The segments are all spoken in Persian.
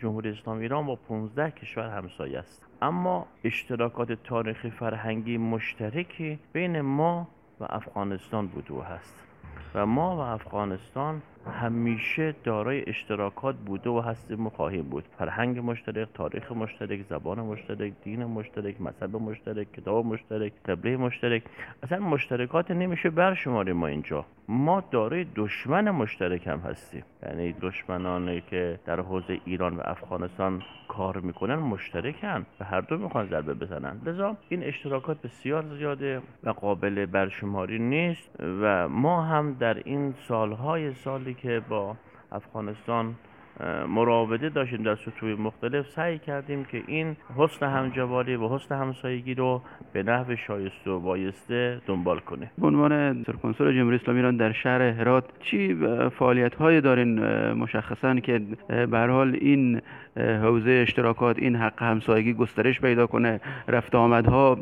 جمهوری اسلامی ایران با 15 کشور همسایه است، اما اشتراکات تاریخی فرهنگی مشترکی بین ما و افغانستان بوده و هست و ما و افغانستان همیشه دارای اشتراکات بوده و هستیم و خواهیم بود. فرهنگ مشترک، تاریخ مشترک، زبان مشترک، دین مشترک، مذهب مشترک، کتاب مشترک، قبله مشترک. اصلا مشترکات نمیشه برشماریم. ما اینجا ما دارای دشمن مشترک هم هستیم، یعنی دشمنانی که در حوزه ایران و افغانستان کار میکنن مشترکن و هر دو میخوان ضربه بزنن. لذا این اشتراکات بسیار زیاده و قابل برشماری نیست و ما هم در این سالی که با افغانستان مراوده داشتیم در سطوح مختلف سعی کردیم که این حسن همجواری و حسن همسایگی رو به نحو شایسته و بایسته دنبال کنیم. به عنوان سرکنسول جمهوری اسلامی ایران در شهر هرات چی فعالیت‌هایی دارین مشخصاً که به هر حال این حوزه اشتراکات، این حق همسایگی گسترش پیدا کنه، رفت آمدها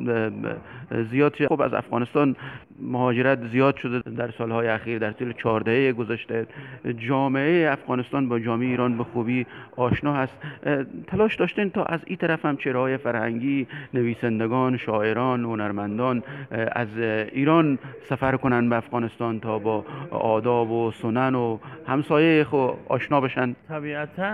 زیاد شه؟ خب از افغانستان مهاجرت زیاد شده در سالهای اخیر، در طول 4 دهه گذشته جامعه افغانستان با جامعه ایران به خوبی آشنا هست. تلاش داشتین تا از این طرف هم چهره‌های فرهنگی، نویسندگان، شاعران، هنرمندان از ایران سفر کنن به افغانستان تا با آداب و سنن و همسایه خود آشنا بشن؟ طبیعتاً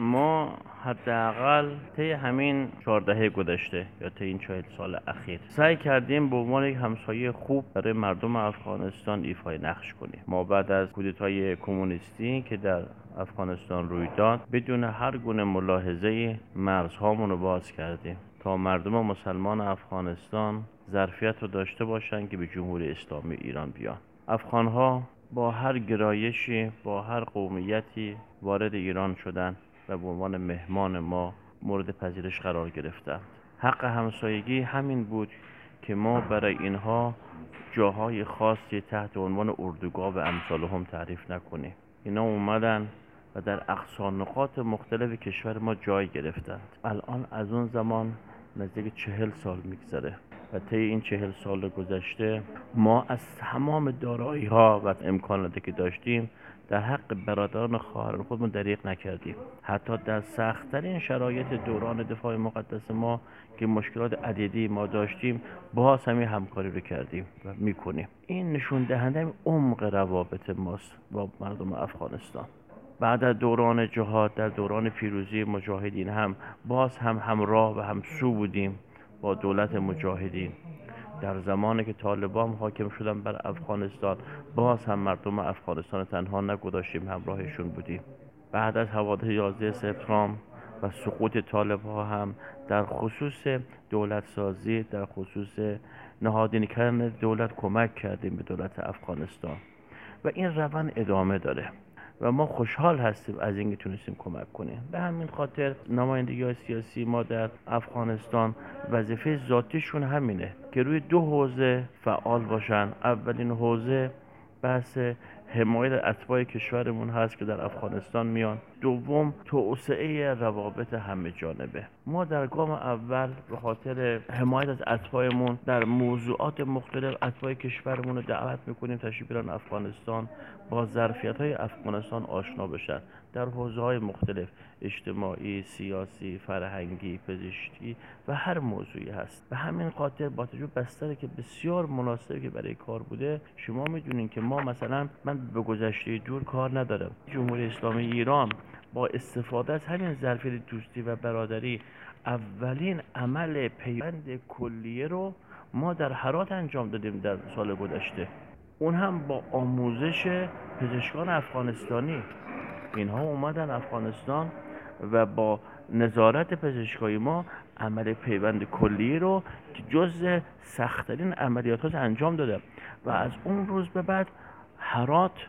ما حداقل طی همین 4 دهه گذشته یا طی این 40 سال اخیر سعی کردیم به عنوان یک همسایه خوب برای مردم افغانستان ایفای نقش کنیم. ما بعد از کودتای کمونیستی که در افغانستان روی داد بدون هر گونه ملاحظه‌ای مرزهامون رو باز کردیم تا مردم مسلمان افغانستان ظرفیت رو داشته باشن که به جمهوری اسلامی ایران بیان. افغان‌ها با هر گرایشی، با هر قومیتی وارد ایران شدن و به عنوان مهمان ما مورد پذیرش قرار گرفتند. حق همسایگی همین بود که ما برای اینها جاهای خاصی تحت عنوان اردوگاه و امثالهم تعریف نکنیم. اینا اومدن و در اقصا نقاط مختلف کشور ما جای گرفتند. الان از اون زمان نزدیک 40 سال میگذره و طی این 40 سال گذشته ما از تمام دارایی‌ها و امکاناتی که داشتیم در حق برادران خواهران خودمون دریغ نکردیم. حتی در سخت‌ترین شرایط دوران دفاع مقدس ما که مشکلات عدیدی ما داشتیم باز همین همکاری رو کردیم و میکنیم. این نشون دهنده عمق روابط ماست با مردم افغانستان. بعد از دوران جهاد، در دوران پیروزی مجاهدین هم باز هم همراه و همسو بودیم با دولت مجاهدین. در زمانی که طالبان حاکم شدن بر افغانستان باز هم مردم افغانستان تنها نگذاشتیم، همراهشون بودیم. بعد از حوادث 11 سپتامبر و سقوط طالب‌ها هم در خصوص دولت سازی، در خصوص نهادینه کردن دولت کمک کردیم به دولت افغانستان و این روند ادامه داره و ما خوشحال هستیم از اینکه تونستیم کمک کنیم. به همین خاطر نمایندگی‌های سیاسی ما در افغانستان وظیفه ذاتیشون همینه که روی 2 حوزه فعال باشن. اولین حوزه بحث حمایت اتباع کشورمون هست که در افغانستان میان. دوم توسعه روابط همه جانبه. ما در گام اول به خاطر حمایت از اتباعمون در موضوعات مختلف اتباع کشورمون رو دعوت میکنیم تشریف بیارن افغانستان، با ظرفیت‌های افغانستان آشنا بشن در حوزه‌های مختلف، اجتماعی، سیاسی، فرهنگی، پزشکی و هر موضوعی هست. به همین خاطر با توجه بستری که بسیار مناسبی که برای کار بوده، شما میدونین که ما مثلا من به گذشته دور کار ندارم. جمهوری اسلامی ایران با استفاده از همین ظرفیت دوستی و برادری اولین عمل پیوند کلیه رو ما در هرات انجام دادیم در سال گذشته. اون هم با آموزش پزشکان افغانستانی. اینها اومدن افغانستان و با نظارت پزشکای ما عمل پیوند کلیه رو که جز سخت‌ترین عملیات انجام داده و از اون روز به بعد هرات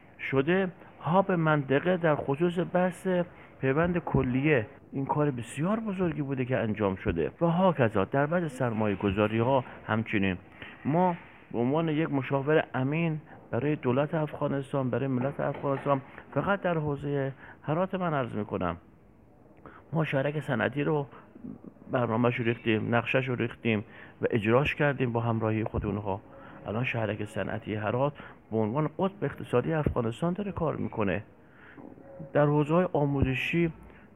شده هاب منطقه در خصوص بحث پیوند کلیه. این کار بسیار بزرگی بوده که انجام شده و هاکذا در بعض سرمایه گذاری ها همچنین. ما به عنوان یک مشاور امین برای دولت افغانستان، برای ملت افغانستان، فقط در حوزه هرات من عرض میکنم ما شهرک صنعتی رو برنامه‌شو ریختیم، نقشه‌شو ریختیم و اجراش کردیم با همراهی خود اونها. الان شهرک صنعتی هرات به عنوان قطب اقتصادی افغانستان داره کار میکنه. در حوزه‌های آموزشی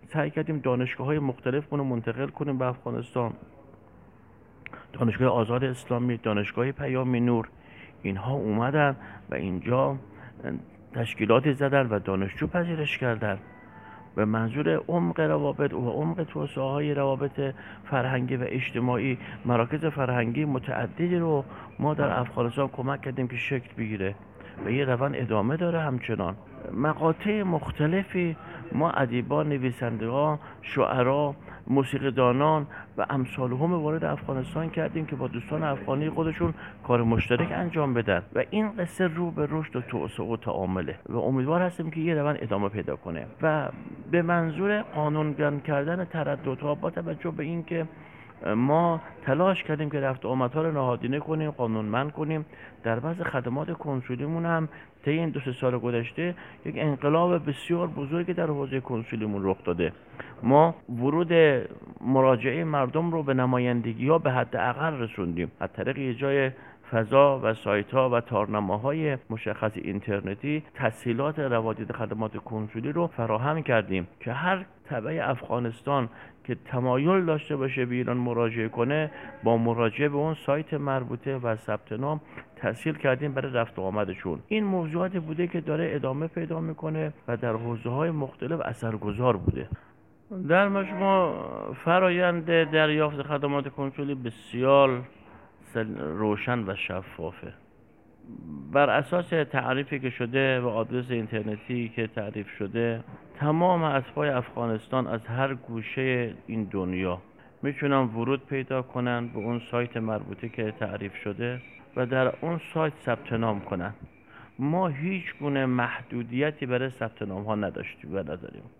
سعی کردیم دانشگاه‌های مختلفمون رو منتقل کنیم به افغانستان. دانشگاه آزاد اسلامی، دانشگاه پیام نور، اینها اومدن و اینجا تشکیلاتی زدن و دانشجو پذیرش کردن به منظور عمق روابط و عمق توسعه‌های روابط فرهنگی و اجتماعی. مراکز فرهنگی متعددی رو ما در افغانستان کمک کردیم که شکل بگیره و یه روند ادامه داره. همچنان مقاطع مختلفی ما ادیبان، نویسندگان، شاعران، موسیقیدانان و امثالهم وارد افغانستان کردیم که با دوستان افغانی خودشون کار مشترک انجام بدن و این قصه رو به رشد و توسعه و تعامله و امیدوار هستیم که یه روند ادامه پیدا کنه و به منظور قانون‌گرا کردن ترددها با توجه به اینکه ما تلاش کردیم که رفت و آمدها رو نهادینه کنیم، قانونمند کنیم. در بعض خدمات کنسولیمون هم طی این 2-3 سال گذشته یک انقلاب بسیار بزرگی در حوزه کنسولیمون رخ داده. ما ورود مراجعه مردم رو به نمایندگی‌ها به حد اقل رسوندیم از طریق ایجاد فضا و سایت‌ها و تارنماهای مشخص اینترنتی. تسهیلات روادید خدمات کنسولی رو فراهم کردیم که هر تبع افغانستان که تمایل داشته باشه به ایران مراجعه کنه، با مراجعه به اون سایت مربوطه و ثبت نام تسهیل کردیم برای رفت و آمدشون. این موضوعاتی بوده که داره ادامه پیدا میکنه و در حوزه‌های مختلف اثرگذار بوده. در مجموع فرایند دریافت خدمات کنسولی بسیار روشن و شفافه. بر اساس تعریفی که شده و آدرس اینترنتی که تعریف شده، تمام اطفال افغانستان از هر گوشه این دنیا میتونن ورود پیدا کنن به اون سایت مربوطه که تعریف شده و در اون سایت ثبت نام کنن. ما هیچ گونه محدودیتی برای ثبت نام ها نداشتیم و نداریم.